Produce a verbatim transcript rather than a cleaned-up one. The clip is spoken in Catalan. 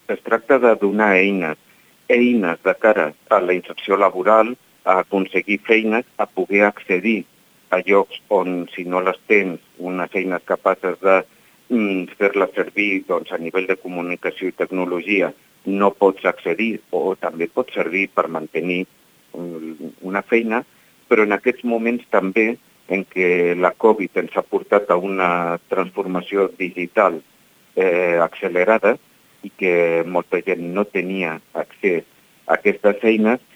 Es tracta de donar eines, eines de cara a la inserció laboral, a aconseguir feines, a poder accedir a llocs on, si no les tens, unes eines capaces de mm, fer-les servir doncs, a nivell de comunicació i tecnologia, no pots accedir o també pot servir per mantenir una feina, però en aquests moments també en què la Covid ens ha portat a una transformació digital eh, accelerada i que molta gent no tenia accés a aquestes eines,